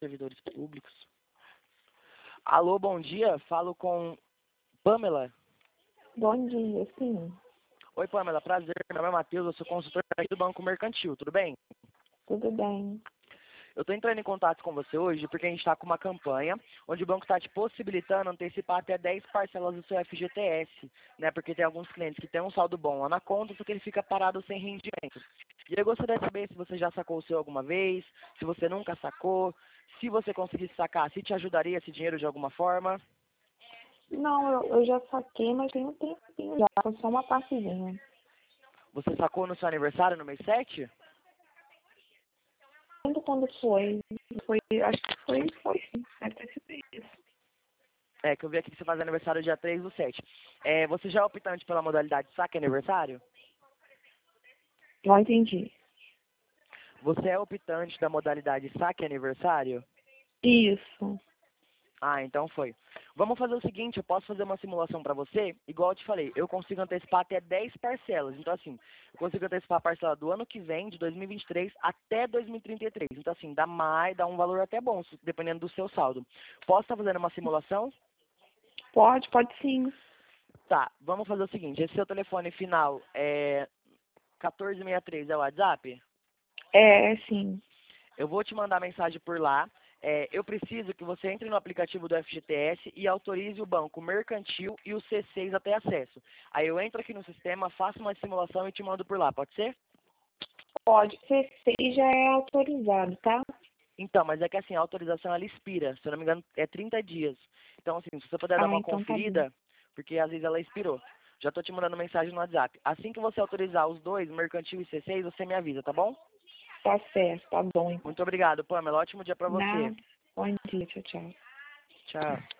servidores públicos. Alô, bom dia. Falo com Pamela. Bom dia, sim. Oi, Pamela. Prazer. Meu nome é Matheus. Eu sou consultor aqui do Banco Mercantil. Tudo bem? Tudo bem. Eu estou entrando em contato com você hoje porque a gente está com uma campanha onde o banco está te possibilitando antecipar até 10 parcelas do seu FGTS, né? Porque tem alguns clientes que têm um saldo bom lá na conta, só que ele fica parado sem rendimento. E eu gostaria de saber se você já sacou o seu alguma vez, se você nunca sacou, se você conseguisse sacar, se te ajudaria esse dinheiro de alguma forma. Não, eu já saquei, mas tem um tempinho já, foi só uma partezinha. Você sacou no seu aniversário, no mês 7? Lembro quando foi? Acho que foi sim, deve ter sido isso. É, que eu vi aqui que você faz aniversário dia 3/7. Você já é optante pela modalidade saque aniversário? Não entendi. Você é optante da modalidade saque aniversário? Isso. Ah, então foi. Vamos fazer o seguinte, eu posso fazer uma simulação para você, igual eu te falei, eu consigo antecipar até 10 parcelas. Então, assim, eu consigo antecipar a parcela do ano que vem, de 2023, até 2033. Então, assim, dá um valor até bom, dependendo do seu saldo. Posso estar fazendo uma simulação? Pode sim. Tá, vamos fazer o seguinte, esse seu telefone final é 1463, é o WhatsApp? Sim. Eu vou te mandar mensagem por lá. Eu preciso que você entre no aplicativo do FGTS e autorize o banco mercantil e o C6 a ter acesso. Aí eu entro aqui no sistema, faço uma simulação e te mando por lá, pode ser? Pode ser, já é autorizado, tá? Então, mas é que assim, a autorização ela expira, se eu não me engano, é 30 dias. Então, assim, se você puder dar Ah, uma então tá bom. conferida, porque às vezes ela expirou. Já tô te mandando mensagem no WhatsApp. Assim que você autorizar os dois, mercantil e C6, você me avisa, tá bom? Tá certo, tá bom então. Muito obrigado, Pamela. Ótimo dia pra você. Nada. Bom dia, tchau, tchau. Tchau.